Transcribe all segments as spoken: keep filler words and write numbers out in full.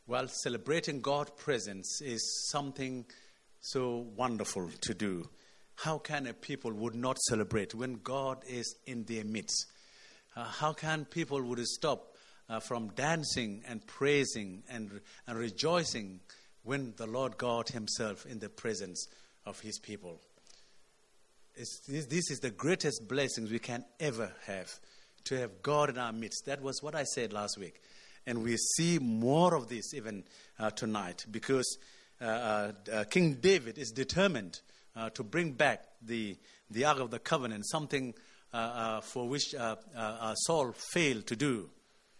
Well, celebrating God's presence is something so wonderful to do. How can a people would not celebrate when God is in their midst? Uh, how can people would stop uh, from dancing and praising and, and rejoicing when the Lord God himself in the presence of his people? It's, this, this is the greatest blessings we can ever have, to have God in our midst. That was what I said last week. And we see more of this even uh, tonight, because uh, uh, uh, King David is determined uh, to bring back the, the Ark of the Covenant, something uh, uh, for which uh, uh, uh, Saul failed to do.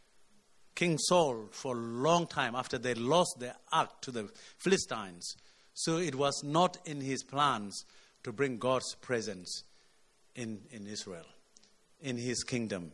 King Saul, for a long time after they lost their Ark to the Philistines, so it was not in his plans to bring God's presence in, in Israel, in his kingdom.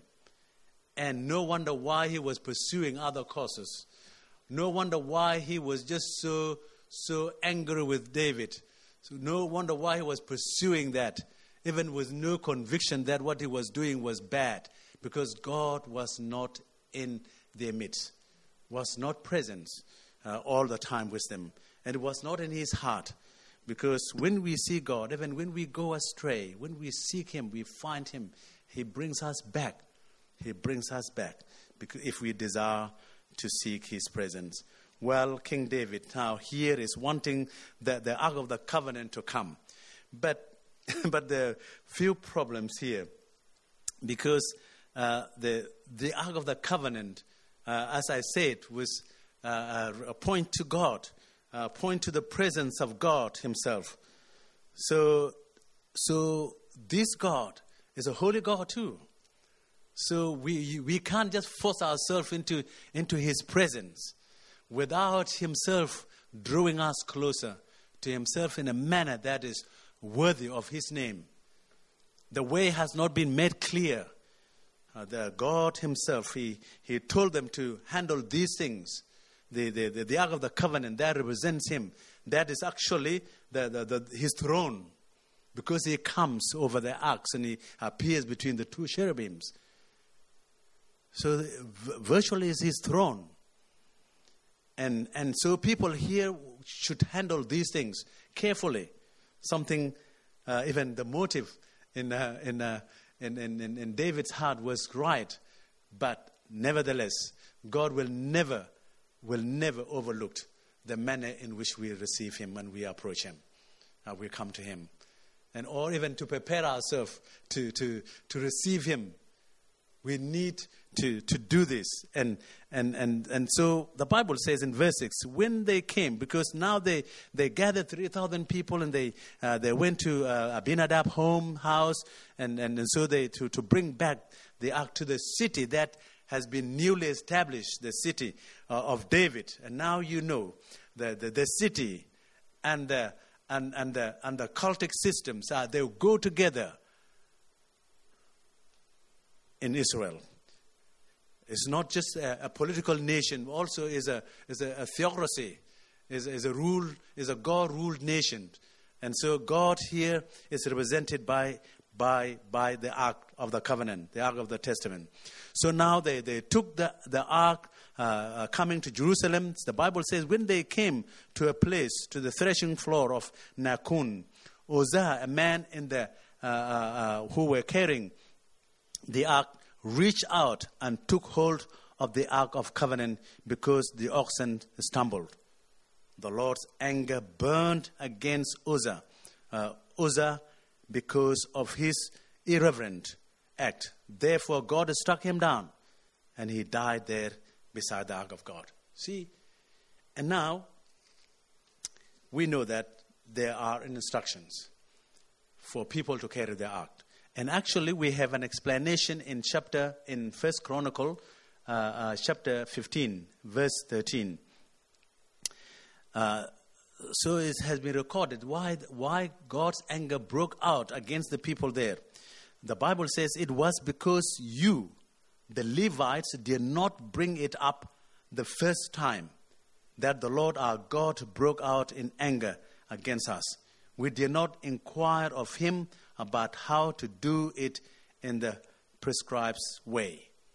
And no wonder why he was pursuing other causes. No wonder why he was just so, so angry with David. So no wonder why he was pursuing that, even with no conviction that what he was doing was bad. Because God was not in their midst, was not present uh, all the time with them. And it was not in his heart. Because when we see God, even when we go astray, when we seek him, we find him, he brings us back. He brings us back, because if we desire to seek his presence. Well, King David now here is wanting the, the Ark of the Covenant to come. But but there are few problems here, because uh, the, the Ark of the Covenant, uh, as I said, was uh, a point to God, a point to the presence of God himself. So, so this God is a holy God too. So we we can't just force ourselves into, into his presence without himself drawing us closer to himself in a manner that is worthy of his name. The way has not been made clear. Uh, the God himself, he, he told them to handle these things. The, the, the, the Ark of the Covenant, that represents him. That is actually the, the, the, his throne, because he comes over the arks and he appears between the two cherubims. So virtually is his throne. And and so people here should handle these things carefully. Something, uh, even the motive in, uh, in, uh, in, in, in David's heart was right. But nevertheless, God will never, will never overlook the manner in which we receive him when we approach him. Uh, we come to him. And or even to prepare ourselves to, to, to receive him. We need to, to do this. And, and and and so the Bible says in verse six, when they came, because now they, they gathered three thousand people, and they uh, they went to uh, Abinadab's home house, and, and, and so they to, to bring back the ark to the city that has been newly established, the city uh, of David. And now you know the, the, the city and the, and, and, the, and the cultic systems, uh, they go together in Israel. It's not just a, a political nation, also is a is a, a theocracy, is, is a rule, is a God-ruled nation. And so God here is represented by by by the Ark of the Covenant, the Ark of the Testament. So now they, they took the, the Ark uh, uh, coming to Jerusalem. The Bible says when they came to a place, to the threshing floor of Nakun, Uzzah, a man in the uh, uh, who were carrying the ark, reached out and took hold of the Ark of Covenant, because the oxen stumbled. The Lord's anger burned against Uzzah, uh, Uzzah because of his irreverent act. Therefore, God struck him down, and he died there beside the Ark of God. See, and now we know that there are instructions for people to carry the ark. And actually, we have an explanation in chapter in First Chronicle, uh, uh, chapter fifteen, verse thirteen. Uh, so it has been recorded why why God's anger broke out against the people there. The Bible says it was because you, the Levites, did not bring it up the first time that the Lord our God broke out in anger against us. We did not inquire of him about how to do it in the prescribed way.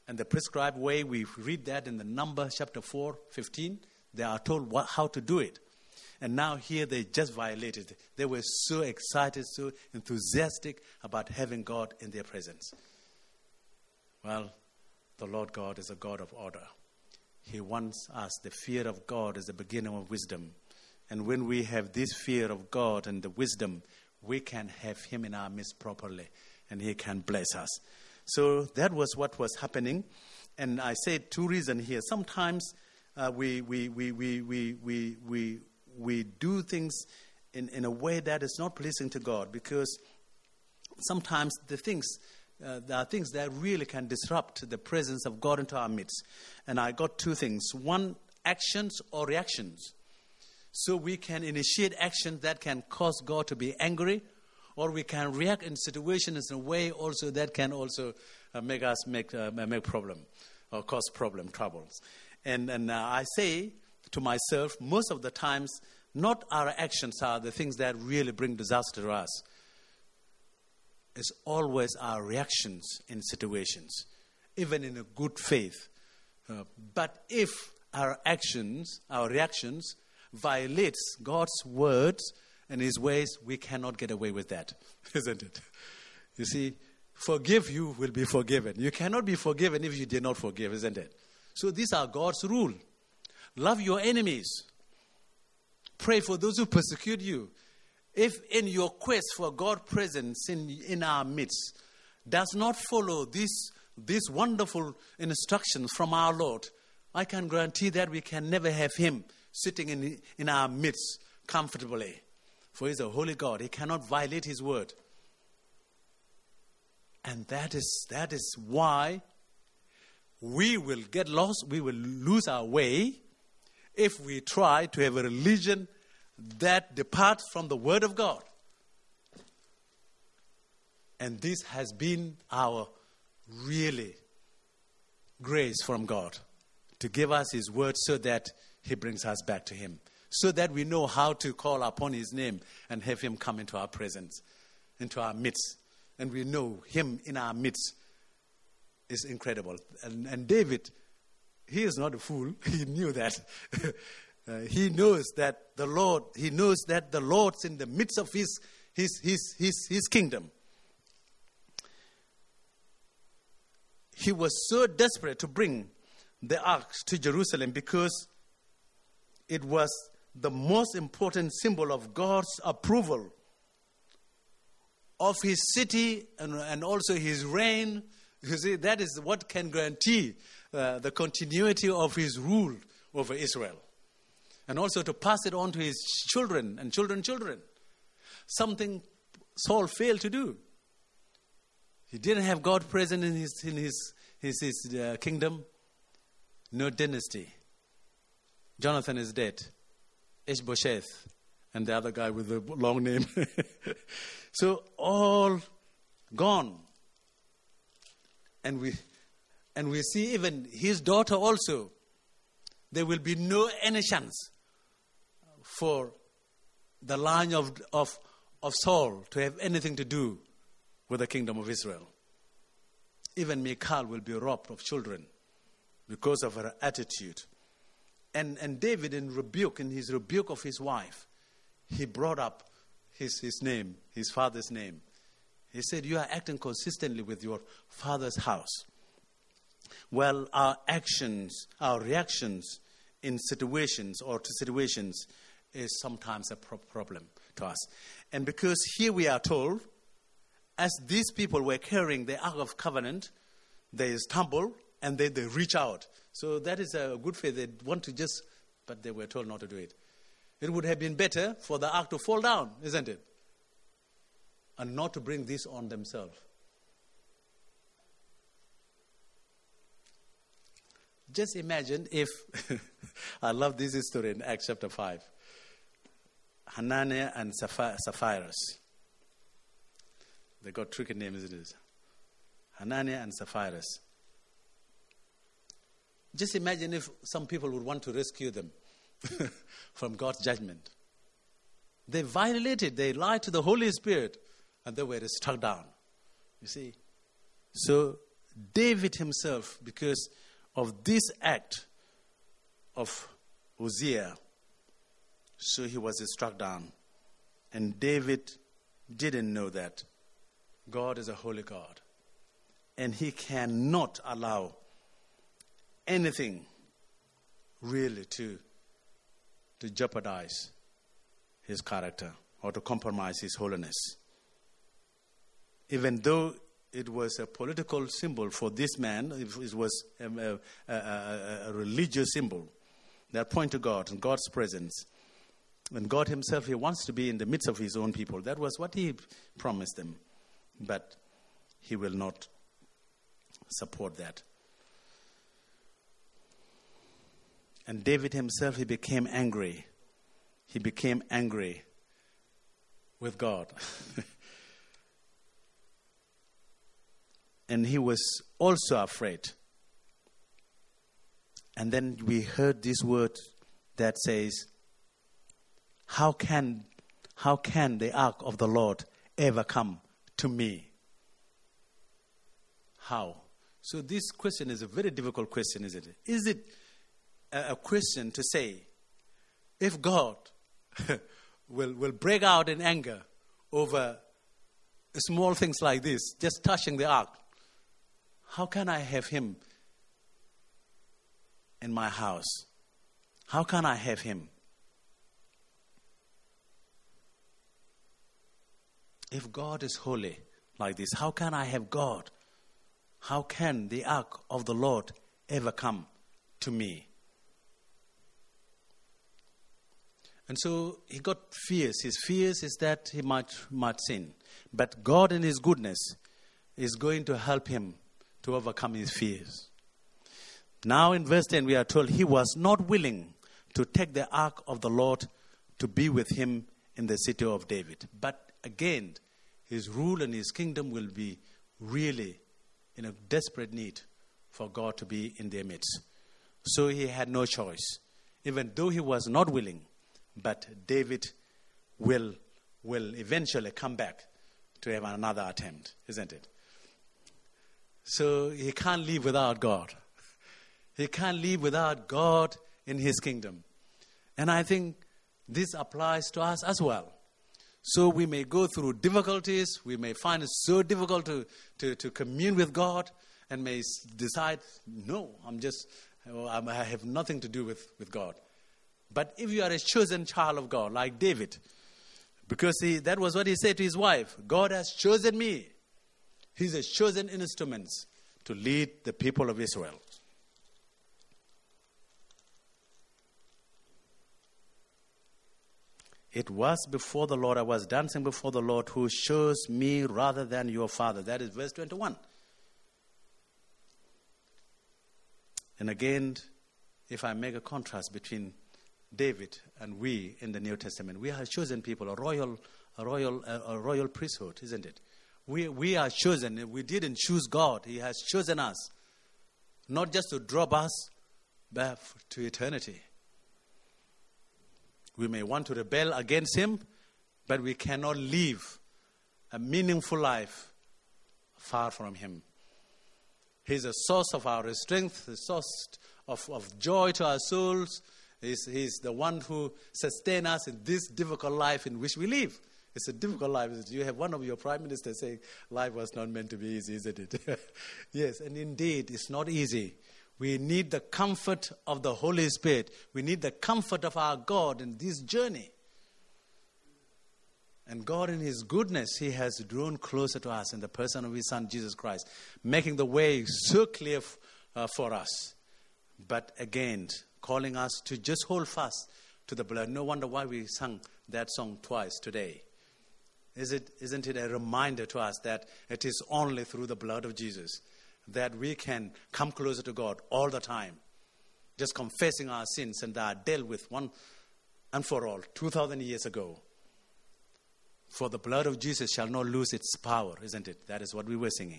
and the prescribed way. We read that in the Numbers chapter four, fifteen. They are told what, how to do it. And now here they just violated it. They were so excited, so enthusiastic about having God in their presence. Well, the Lord God is a God of order. He wants us, the fear of God is the beginning of wisdom. And when we have this fear of God and the wisdom, we can have him in our midst properly, and he can bless us. So that was what was happening. And I said two reasons here. Sometimes uh, we, we, we, we, we, we, we, we do things in, in a way that is not pleasing to God, because sometimes the things, uh, there are things that really can disrupt the presence of God into our midst. And I got two things. One, actions or reactions. So we can initiate actions that can cause God to be angry, or we can react in situations in a way also that can also uh, make us make uh, make problem or cause problem, troubles. And, and uh, I say to myself, most of the times, not our actions are the things that really bring disaster to us. It's always our reactions in situations, even in a good faith. Uh, but if our actions, our reactions, violates God's words and his ways, we cannot get away with that, isn't it? You see, forgive, you will be forgiven. You cannot be forgiven if you did not forgive, isn't it? So these are God's rule. Love your enemies. Pray for those who persecute you. If in your quest for God's presence in, in our midst does not follow these, these wonderful instructions from our Lord, I can guarantee that we can never have him sitting in, in our midst comfortably. For he's a holy God. He cannot violate his word. And that is, that is why we will get lost, we will lose our way if we try to have a religion that departs from the word of God. And this has been our really grace from God, to give us his word so that he brings us back to him, so that we know how to call upon his name and have him come into our presence, into our midst. And we know him in our midst is incredible. And, and David, he is not a fool. He knew that. uh, he knows that the Lord, he knows that the Lord's in the midst of his, his, his, his, his kingdom. He was so desperate to bring the ark to Jerusalem because it was the most important symbol of God's approval of his city and, and also his reign. You see, that is what can guarantee uh, the continuity of his rule over Israel. And also to pass it on to his children and children, children. Something Saul failed to do. He didn't have God present in his, in his, his, his uh, kingdom. No dynasty. Jonathan is dead. Ishbosheth and the other guy with the long name. So all gone. And we and we see even his daughter also. There will be no any chance for the line of, of, of Saul to have anything to do with the kingdom of Israel. Even Michal will be robbed of children because of her attitude. And and David in rebuke, in his rebuke of his wife, he brought up his, his name, his father's name. He said, you are acting consistently with your father's house. Well, our actions, our reactions in situations or to situations is sometimes a pro- problem to us. And because here we are told, as these people were carrying the Ark of Covenant, they stumble and then they reach out. So that is a good faith. They want to just, but they were told not to do it. It would have been better for the ark to fall down, isn't it? And not to bring this on themselves. Just imagine if, I love this story in Acts chapter five. Hananiah and Sapphira. They got tricky names, isn't it? Hananiah and Sapphira. Just imagine if some people would want to rescue them from God's judgment. They violated, they lied to the Holy Spirit, and they were struck down. You see? So David himself, because of this act of Uzziah, so he was struck down. And David didn't know that God is a holy God. And he cannot allow anything really to, to jeopardize his character or to compromise his holiness. Even though it was a political symbol for this man, it was a, a, a, a religious symbol that pointed to God and God's presence. And God himself, he wants to be in the midst of his own people. That was what he promised them. But he will not support that. And David himself, he became angry. He became angry with God. And he was also afraid. And then we heard this word that says, How can, how can the ark of the Lord ever come to me? How? So this question is a very difficult question, isn't it? Is it a, a question to say, if God will, will break out in anger over small things like this, just touching the ark, how can I have him in my house? How can I have him? If God is holy like this, how can I have God? How can the ark of the Lord ever come to me? And so he got fears. His fears is that he might, might sin. But God in his goodness is going to help him to overcome his fears. Now in verse ten we are told he was not willing to take the ark of the Lord to be with him in the city of David. But again, his rule and his kingdom will be really in a desperate need for God to be in their midst. So he had no choice, even though he was not willing. But David will, will eventually come back to have another attempt, isn't it? So he can't live without God. He can't live without God in his kingdom. And I think this applies to us as well. So we may go through difficulties. We may find it so difficult to, to, to commune with God and may decide, no, I'm just, I have nothing to do with, with God. But if you are a chosen child of God, like David, because he, that was what he said to his wife, God has chosen me. He's a chosen instrument to lead the people of Israel. It was before the Lord, I was dancing before the Lord who chose me rather than your father. That is verse twenty-one. And again, if I make a contrast between David and we in the New Testament, we are chosen people, a royal, a royal, a royal priesthood, isn't it? We we are chosen. We didn't choose God. He has chosen us, not just to drop us, but to eternity. We may want to rebel against him, but we cannot live a meaningful life far from him. He's a source of our strength, the source of, of joy to our souls. He's, he's the one who sustains us in this difficult life in which we live. It's a difficult life. You have one of your prime ministers saying, life was not meant to be easy, isn't it? Yes, and indeed, it's not easy. We need the comfort of the Holy Spirit. We need the comfort of our God in this journey. And God in his goodness, he has drawn closer to us in the person of his Son, Jesus Christ, making the way so clear f- uh, for us. But again, calling us to just hold fast to the blood. No wonder why we sang that song twice today. Is it, isn't it a reminder to us that it is only through the blood of Jesus that we can come closer to God all the time, just confessing our sins and that are dealt with one and for all, two thousand years ago. For the blood of Jesus shall not lose its power, isn't it? That is what we were singing.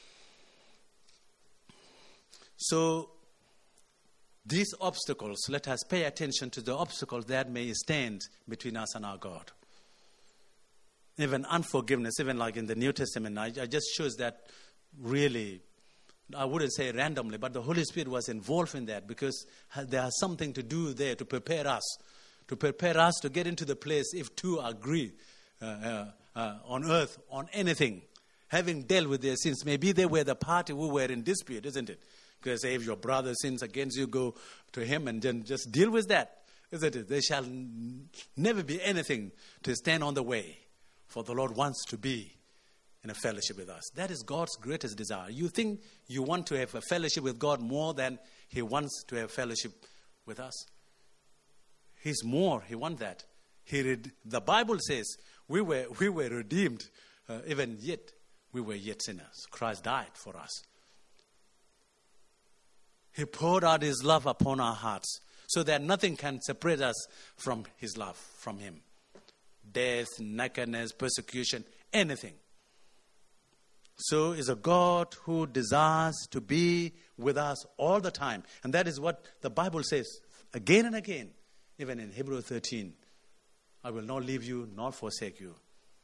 So, these obstacles, let us pay attention to the obstacles that may stand between us and our God. Even unforgiveness, even like in the New Testament, I, I just shows that really I wouldn't say randomly, but the Holy Spirit was involved in that because there has something to do there to prepare us, to prepare us to get into the place if two agree uh, uh, uh, on earth on anything, having dealt with their sins. Maybe they were the party who were in dispute, isn't it? Because if your brother sins against you, go to him and then just deal with that, isn't it? There shall n- never be anything to stand on the way, for the Lord wants to be in a fellowship with us. That is God's greatest desire. You think you want to have a fellowship with God more than He wants to have fellowship with us? He's more. He wants that. He read, the Bible says we were we were redeemed, uh, even yet we were yet sinners. Christ died for us. He poured out His love upon our hearts so that nothing can separate us from His love, from Him. Death, nakedness, persecution, anything. So is a God who desires to be with us all the time. And that is what the Bible says again and again, even in Hebrews thirteen. I will not leave you nor forsake you.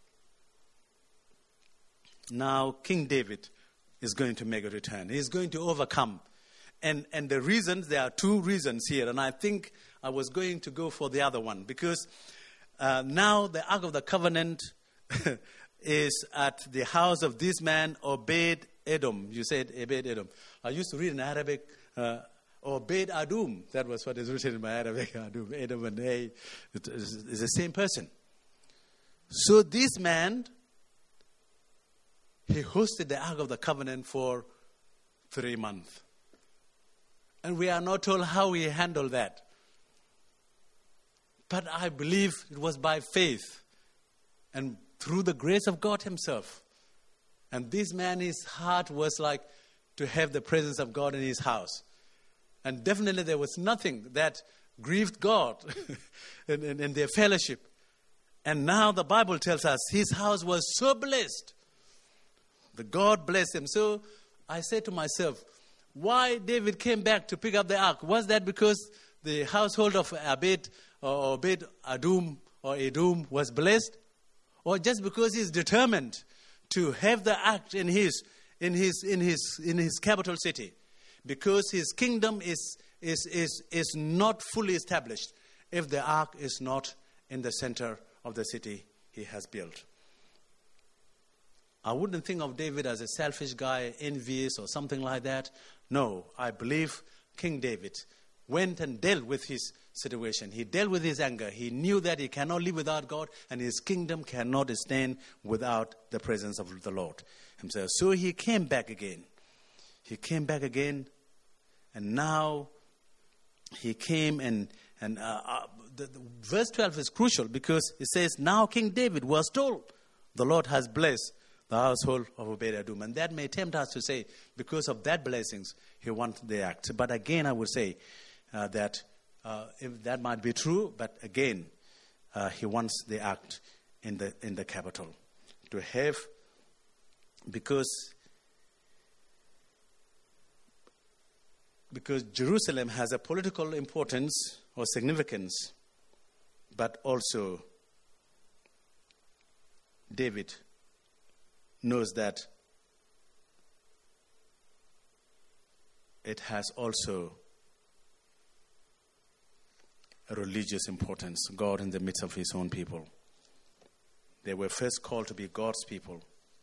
Now King David is going to make a return. He is going to overcome. And and the reasons, there are two reasons here. And I think I was going to go for the other one. Because uh, now the Ark of the Covenant is at the house of this man, Obed Edom. You said Obed Edom. I used to read in Arabic, uh, Obed Adum. That was what is written in my Arabic. Adum, Edom and A. It's the same person. So this man, he hosted the Ark of the Covenant for three months. And we are not told how he handled that. But I believe it was by faith and through the grace of God Himself. And this man, his heart was like to have the presence of God in his house. And definitely there was nothing that grieved God in, in, in their fellowship. And now the Bible tells us his house was so blessed. The God blessed him. So I said to myself, why David came back to pick up the ark? Was that because the household of Obed or Obed Adum or Edom was blessed? Or just because he's determined to have the ark in his in his in his in his capital city? Because his kingdom is is is is not fully established if the ark is not in the center of the city he has built. I wouldn't think of David as a selfish guy, envious or something like that. No, I believe King David went and dealt with his situation. He dealt with his anger. He knew that he cannot live without God and his kingdom cannot stand without the presence of the Lord himself. So he came back again. He came back again and now he came and, and uh, uh, the, the verse twelve is crucial because it says, now King David was told, the Lord has blessed the household of Obed-Edom. And that may tempt us to say, because of that blessings, he wants the act. But again, I would say uh, that uh, if that might be true, but again, uh, he wants the act in the in the capital to have, because because Jerusalem has a political importance or significance, but also David knows that it has also a religious importance. God in the midst of his own people. They were first called to be God's people.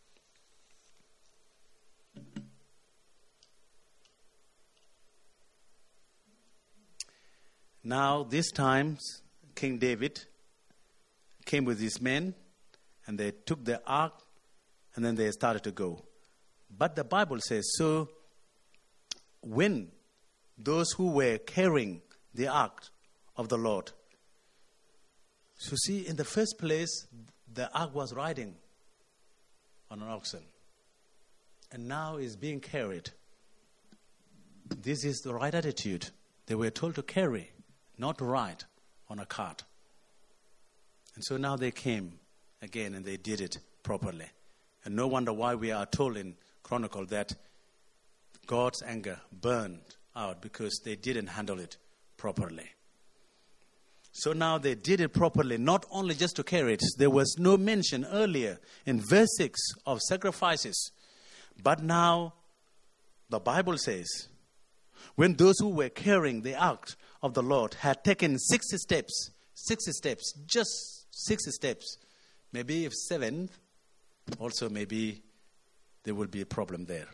Now, this time, King David came with his men, and they took the ark, and then they started to go. But the Bible says, so when those who were carrying the ark of the Lord, so see, in the first place, the ark was riding on an oxen, and now is being carried. This is the right attitude. They were told to carry, not to ride on a cart. And so now they came again and they did it properly. And no wonder why we are told in Chronicle that God's anger burned out because they didn't handle it properly. So now they did it properly, not only just to carry it. There was no mention earlier in verse six of sacrifices. But now the Bible says, when those who were carrying the ark of the Lord had taken sixty steps, sixty steps, just sixty steps, maybe if seven, also maybe there will be a problem there.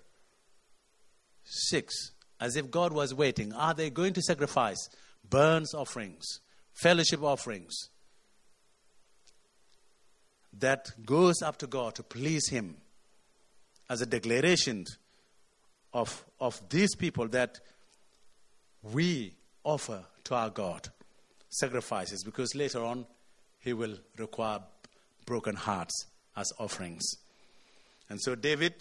Six, as if God was waiting. Are they going to sacrifice burnt offerings, fellowship offerings that goes up to God to please Him as a declaration of, of these people that we offer to our God sacrifices, because later on He will require broken hearts as offerings. And so David,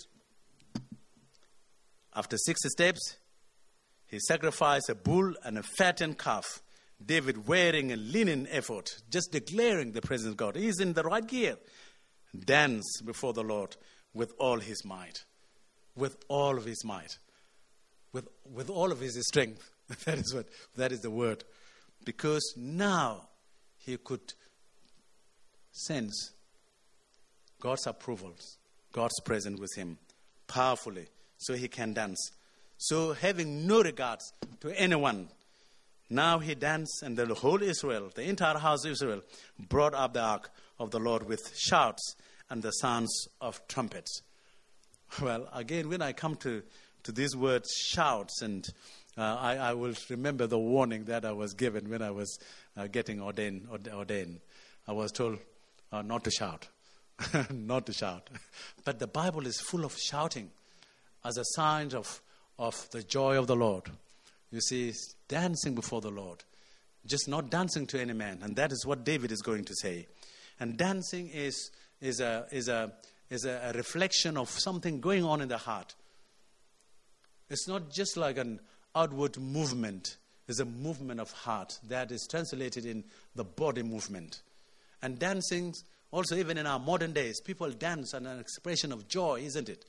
after sixty steps, he sacrificed a bull and a fattened calf. David wearing a linen ephod, just declaring the presence of God. He's in the right gear. Dance before the Lord with all his might. With all of his might. With, with all of his strength. That is what, that is the word. Because now he could sense God's approval, God's presence with him powerfully, so he can dance. So having no regards to anyone, now he danced, and the whole Israel, the entire house of Israel, brought up the ark of the Lord with shouts and the sounds of trumpets. Well, again, when I come to, to these words, shouts, and uh, I, I will remember the warning that I was given when I was uh, getting ordained, ordained. I was told uh, not to shout, not to shout. But the Bible is full of shouting as a sign of, of the joy of the Lord. You see, dancing before the Lord, just not dancing to any man, and that is what David is going to say. And dancing is is a is a is a reflection of something going on in the heart. It's not just like an outward movement; it's a movement of heart that is translated in the body movement. And dancing, also even in our modern days, people dance as an expression of joy, isn't it?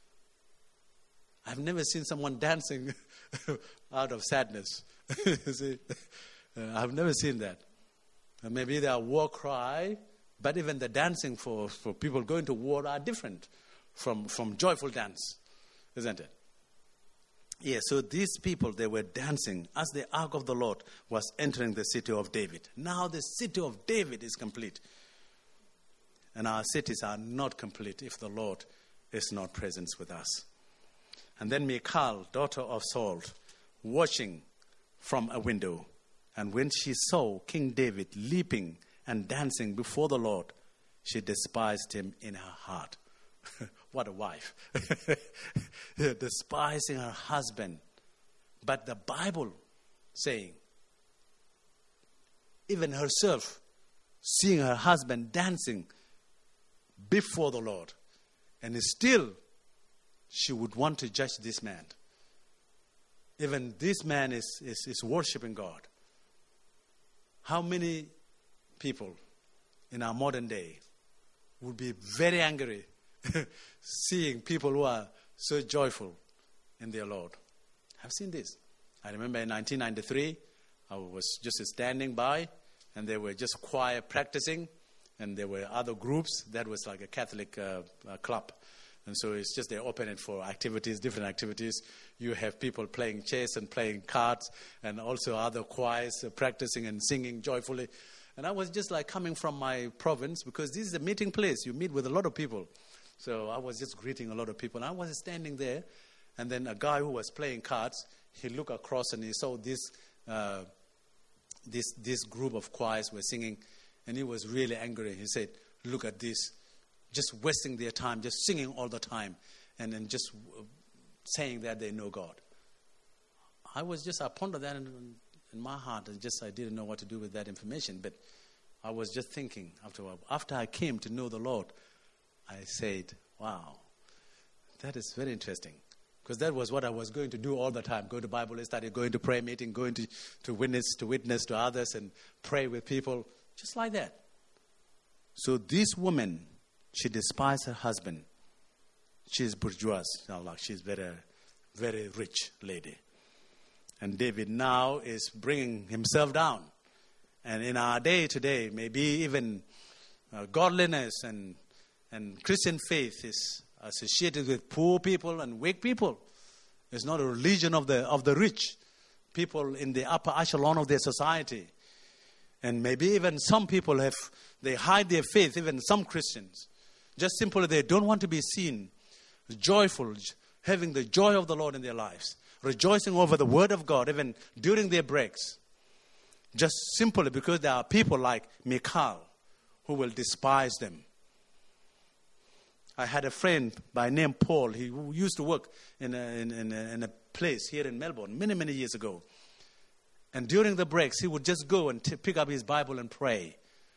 I've never seen someone dancing out of sadness. See, uh, I've never seen that. Uh, maybe there are war cry, but even the dancing for, for people going to war are different from, from joyful dance, isn't it? Yeah, so these people, they were dancing as the ark of the Lord was entering the city of David. Now the city of David is complete. And our cities are not complete if the Lord is not present with us. And then Michal, daughter of Saul, watching from a window. And when she saw King David leaping and dancing before the Lord, she despised him in her heart. What a wife. Despising her husband. But the Bible saying, even herself, seeing her husband dancing before the Lord, and still she would want to judge this man. Even this man is, is, is worshiping God. How many people in our modern day would be very angry seeing people who are so joyful in their Lord? I've seen this. I remember in nineteen ninety-three, I was just standing by, and they were just choir practicing, and there were other groups. That was like a Catholic uh, uh, club. And so it's just they open it for activities, different activities. You have people playing chess and playing cards, and also other choirs uh, practicing and singing joyfully. And I was just like coming from my province, because this is a meeting place. You meet with a lot of people. So I was just greeting a lot of people. And I was standing there, and then a guy who was playing cards, he looked across and he saw this uh, this this group of choirs were singing, and he was really angry. He said, "Look at this. Just wasting their time, just singing all the time, and then just saying that they know God." I was just, I pondered that in, in my heart, and just I didn't know what to do with that information. But I was just thinking after a while. After I came to know the Lord, I said, wow, that is very interesting. Because that was what I was going to do all the time. Go to Bible study, going to prayer meeting, going to, to witness to witness to others and pray with people. Just like that. So this woman, she despised her husband. She's bourgeois. Like she's very, very rich lady. And David now is bringing himself down. And in our day today, maybe even uh, godliness and and Christian faith is associated with poor people and weak people. It's not a religion of the of the rich, people in the upper echelon of their society. And maybe even some people have, they hide their faith, even some Christians. Just simply they don't want to be seen joyful, having the joy of the Lord in their lives, rejoicing over the word of God, even during their breaks. Just simply because there are people like Michal who will despise them. I had a friend by name Paul. He used to work in a, in, in, a, in a place here in Melbourne many, many years ago. And during the breaks, he would just go and t- pick up his Bible and pray.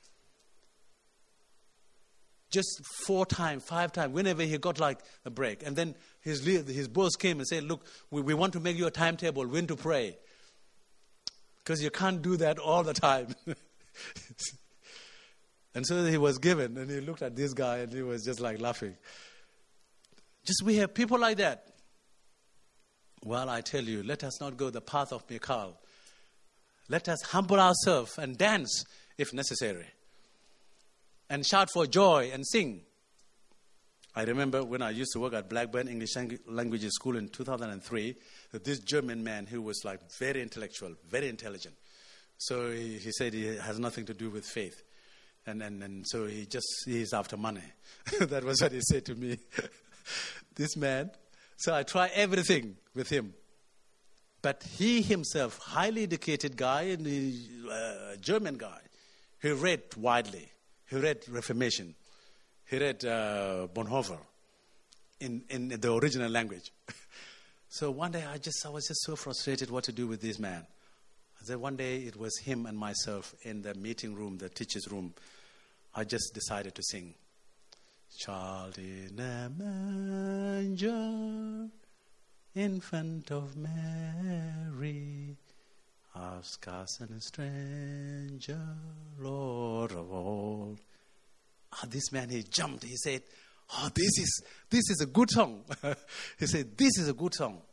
Just four times, five times, whenever he got like a break. And then his his boss came and said, look, we, we want to make you a timetable when to pray. Because you can't do that all the time. And so he was given, and he looked at this guy, and he was just like laughing. Just we have people like that. Well, I tell you, let us not go the path of Michal. Let us humble ourselves and dance if necessary. And shout for joy and sing. I remember when I used to work at Blackburn English Language School in two thousand three, that this German man who was like very intellectual, very intelligent. So he, he said he has nothing to do with faith. And, and, and so he just, he's after money. That was what he said to me. This man. So I try everything with him. But he himself, highly educated guy, and a uh, German guy, he read widely. He read Reformation. He read uh, Bonhoeffer in, in the original language. So one day I just I was just so frustrated what to do with this man. I said one day it was him and myself in the meeting room, the teacher's room. I just decided to sing. Child in a manger, infant of Mary, our scarce and a stranger, Lord of all. Ah, this man, he jumped. He said, oh, this is this is a good song. He said, this is a good song.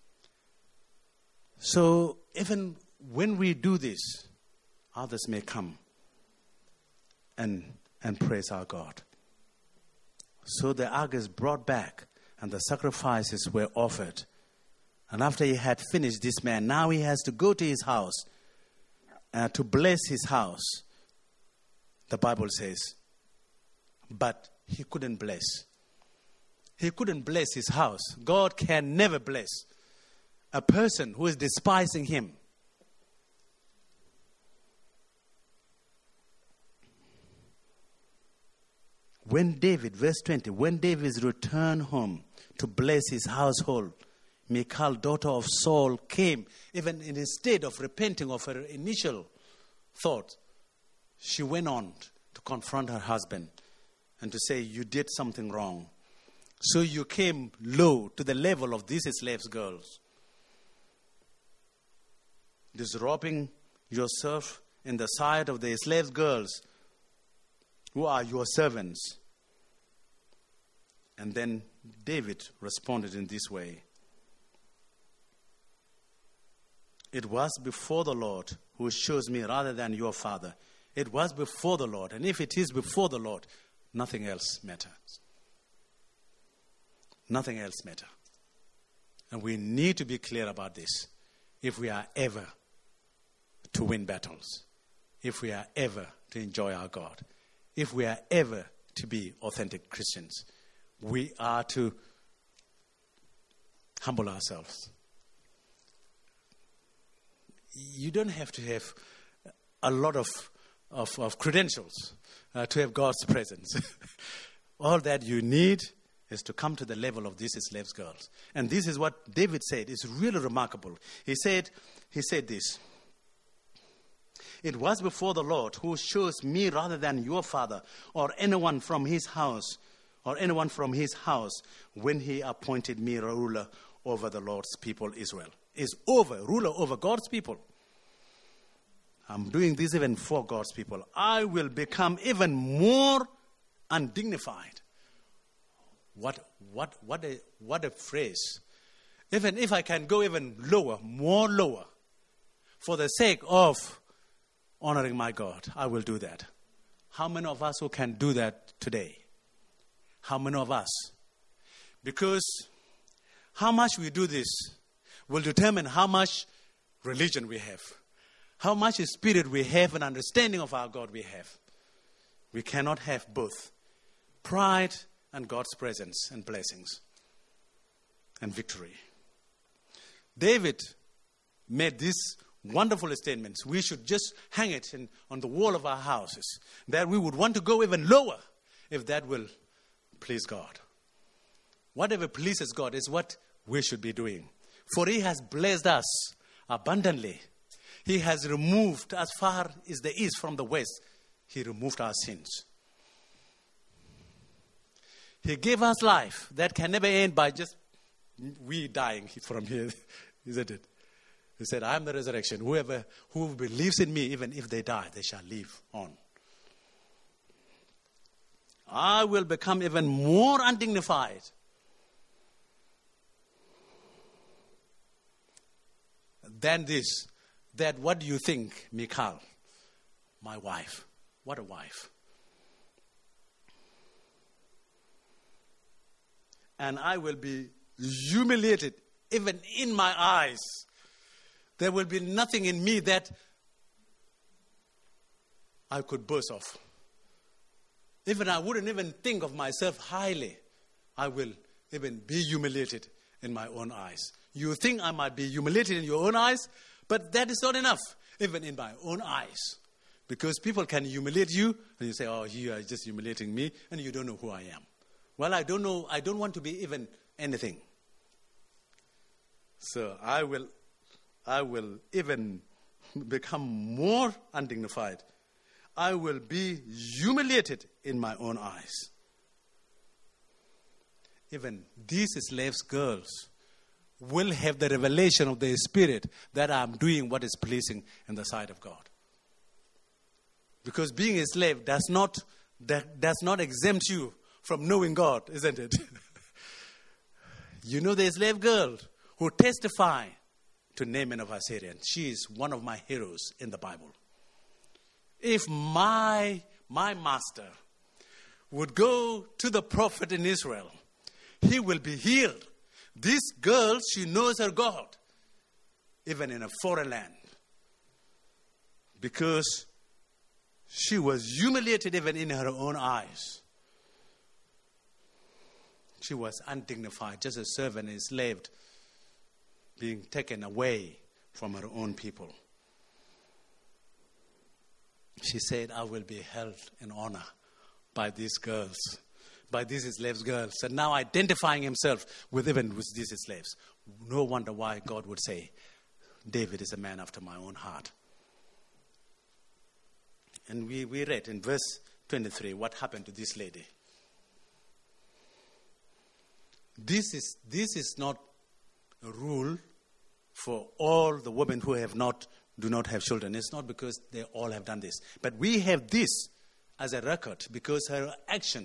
So even when we do this, others may come and, and praise our God. So the ark is brought back and the sacrifices were offered. And after he had finished, this man, now he has to go to his house uh, to bless his house. The Bible says, but he couldn't bless. He couldn't bless his house. God can never bless a person who is despising him. When David, verse twenty, when David returned home to bless his household, Michal, daughter of Saul, came, even in a state of repenting of her initial thought. She went on to confront her husband and to say, you did something wrong. So you came low to the level of these slaves' girls. Disrobing yourself in the sight of the slave girls who are your servants. And then David responded in this way. It was before the Lord who chose me rather than your father. It was before the Lord. And if it is before the Lord, nothing else matters. Nothing else matters. And we need to be clear about this if we are ever to win battles, if we are ever to enjoy our God, if we are ever to be authentic Christians, we are to humble ourselves. You don't have to have a lot of, of, of credentials uh, to have God's presence. All that you need is to come to the level of these slave girls. And this is what David said. It's really remarkable. He said, he said this. It was before the Lord who chose me rather than your father or anyone from his house or anyone from his house when he appointed me ruler over the Lord's people Israel. Is over, ruler over God's people. I'm doing this even for God's people. I will become even more undignified. What what what a what a phrase. Even if I can go even lower, more lower, for the sake of honoring my God, I will do that. How many of us who can do that today? How many of us? Because How much we do this will determine how much religion we have, how much spirit we have, and understanding of our God we have. We cannot have both pride and God's presence and blessings and victory. David made these wonderful statements. We should just hang it in, on the wall of our houses, that we would want to go even lower if that will please God. Whatever pleases God is what we should be doing. For he has blessed us abundantly. He has removed as far as the east from the west. He removed our sins. He gave us life that can never end by just we dying from here, isn't it? He said, I am the resurrection. Whoever who believes in me, even if they die, they shall live on. I will become even more undignified than this. That what do you think, Michal, my wife? What a wife. And I will be humiliated even in my eyes. There will be nothing in me that I could boast of. Even I wouldn't even think of myself highly. I will even be humiliated in my own eyes. You think I might be humiliated in your own eyes, but that is not enough, even in my own eyes. Because people can humiliate you, and you say, oh, you are just humiliating me, and you don't know who I am. Well, I don't know, I don't want to be even anything. So I will, I will even become more undignified. I will be humiliated in my own eyes. Even these slaves, girls, will have the revelation of the Spirit that I'm doing what is pleasing in the sight of God. Because being a slave does not, that does not exempt you from knowing God, isn't it? You know the slave girl who testified to Naaman of Assyria. She is one of my heroes in the Bible. If my, my master would go to the prophet in Israel, he will be healed. This girl, she knows her God, even in a foreign land. Because she was humiliated even in her own eyes. She was undignified, just a servant, enslaved, being taken away from her own people. She said, I will be held in honor by these girls, by these slave girls. And now identifying himself with even with these slaves. No wonder why God would say, David is a man after my own heart. And we, we read in verse twenty-three what happened to this lady. This is, this is not a rule for all the women who have not, do not have children. It's not because they all have done this. But we have this as a record because her action,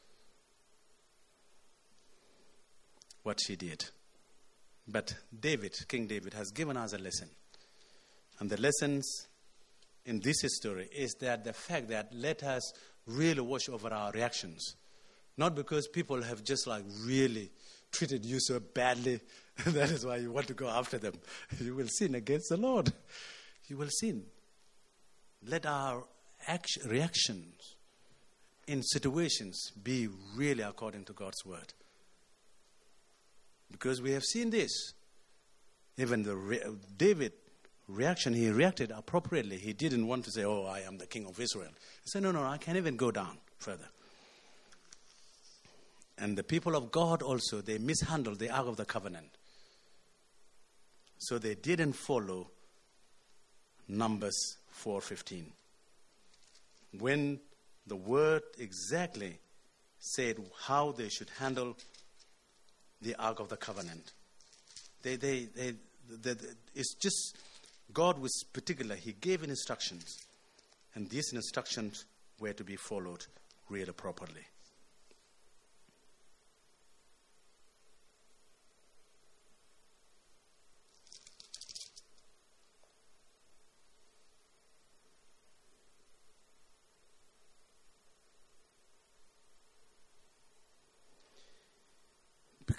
what she did. But David, King David, has given us a lesson. And the lessons in this story is that the fact that let us really watch over our reactions. Not because people have just like really treated you so badly, that is why you want to go after them. You will sin against the Lord. You will sin. Let our action, reactions in situations be really according to God's word. Because we have seen this. Even the re- David reaction, he reacted appropriately. He didn't want to say, oh, I am the king of Israel. He said, no, no, I can't even go down further. And the people of God also, they mishandled the Ark of the Covenant. So they didn't follow Numbers four fifteen. When the word exactly said how they should handle the Ark of the Covenant. They, they, they, they, they, it's just, God was particular. He gave instructions. And these instructions were to be followed really properly.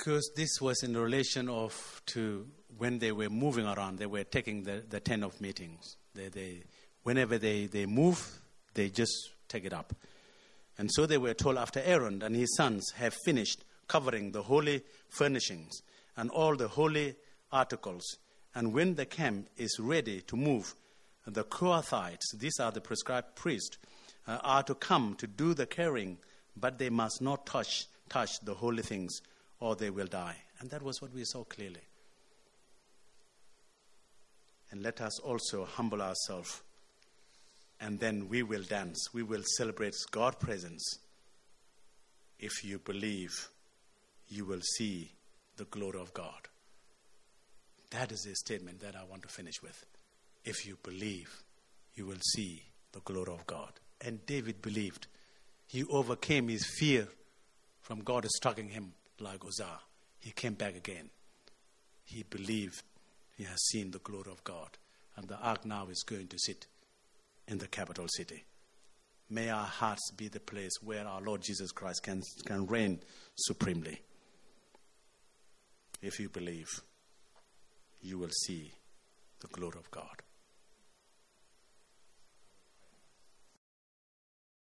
Because this was in relation of to when they were moving around, they were taking the, the tent of meetings. They, they, whenever they, they move, they just take it up. And so they were told, after Aaron and his sons have finished covering the holy furnishings and all the holy articles, and when the camp is ready to move, the Kohathites, these are the prescribed priests, uh, are to come to do the carrying, but they must not touch touch the holy things, or they will die. And that was what we saw clearly. And let us also humble ourselves, and then we will dance. We will celebrate God's presence. If you believe, you will see the glory of God. That is a statement that I want to finish with. If you believe, you will see the glory of God. And David believed. He overcame his fear from God striking him like Uzzah. He came back again. He believed he has seen the glory of God. And the ark now is going to sit in the capital city. May our hearts be the place where our Lord Jesus Christ can, can reign supremely. If you believe, you will see the glory of God.